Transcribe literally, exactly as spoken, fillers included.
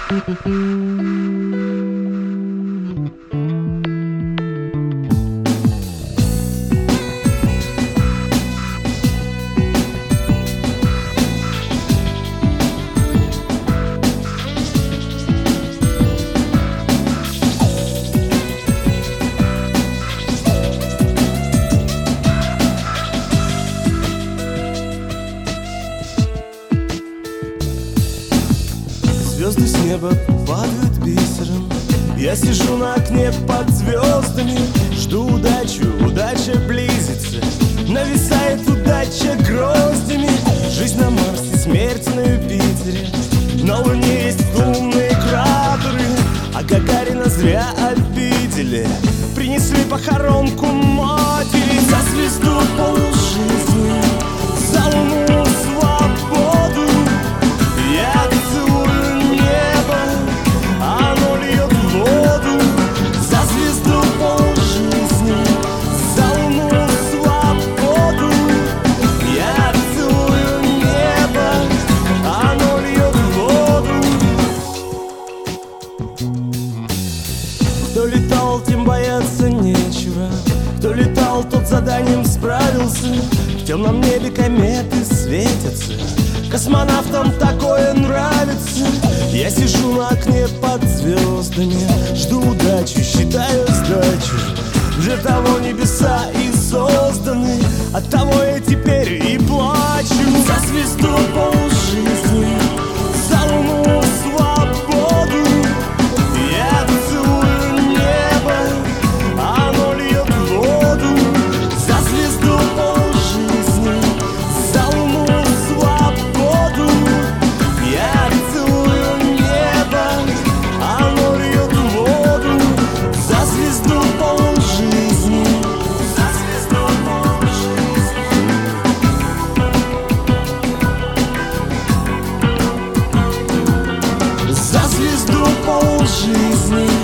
Звезды с неба падают бисером. Я сижу на окне под звездами, жду удачу, удача близится. Нависает удача гроздями. Жизнь на Марсе, смерть на Юпитере. На Луне есть лунные кратеры, а Гагарина зря обидели. Принесли похоронку матери. За звезду полжизни, за луну свободу. Я целую небо, оно льет воду. За звезду полжизни, за луну свободу. Я целую небо, оно льет воду. Кто летал, тем бояться нечего. Кто летал, тот заданием справился. В темном небе кометы светятся. Космонавтам такое нравится. Я сижу на окне под звездами, жду удачу, считаю сдачу. Для того небеса и созданы, от того я теперь и плачу. За звезду полжизни, за луну свободу. Я целую небо, оно льет воду. За звезду полжизни, за луну свободу. Я целую небо, оно льет воду. За звезду полжизни, за звезду полжизни. За звезду полжизни.